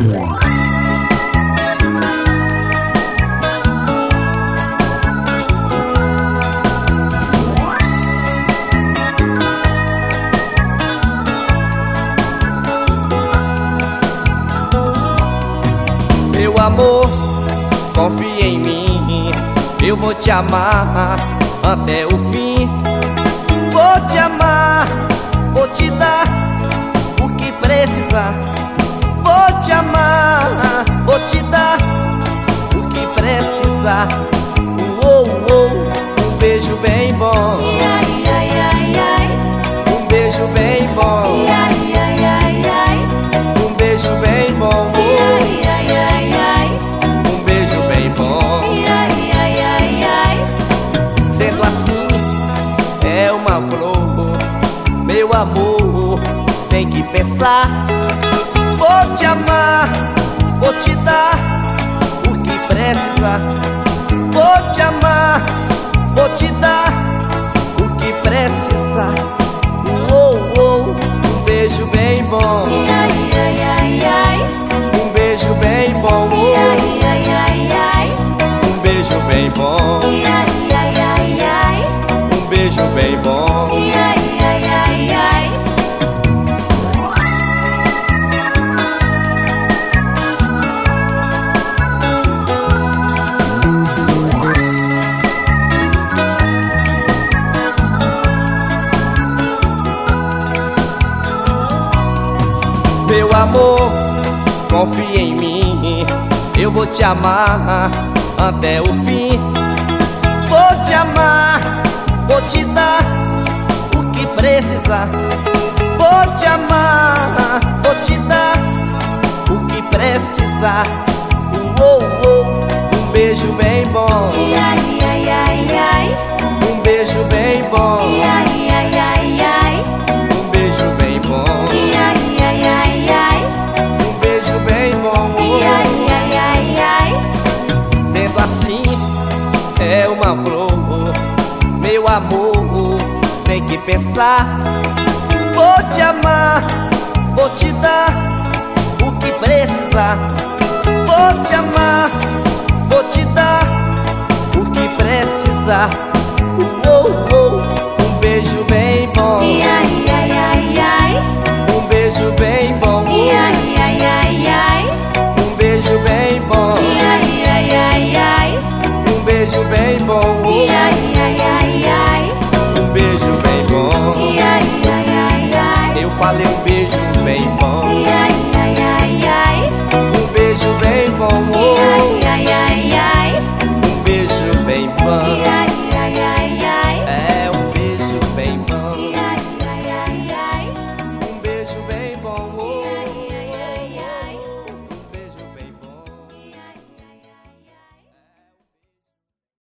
Meu amor, confia em mim, eu vou te amar até o fim. Vou te amar, vou te dar o que precisar. Vou te amar, vou te dar o que precisar. Um beijo bem bom, um beijo bem bom, um beijo bem bom, um beijo bem bom. Sendo assim, é uma flor, meu amor, tem que pensar. Vou te amar, vou te dar o que precisar. Vou te amar, vou te dar o que precisar. Um beijo bem bom, um beijo bem bom, um beijo bem bom, um beijo bem bom. Meu amor, confia em mim, eu vou te amar até o fim. Vou te amar, vou te dar o que precisar. Vou te amar, vou te dar o que precisar. Um beijo bem bom, um beijo bem bom, um beijo bem bom, um beijo bem bom. Sendo assim, é uma flor, meu amor, tem que pensar. Vou te amar, vou te dar o que precisar. Vou te amar,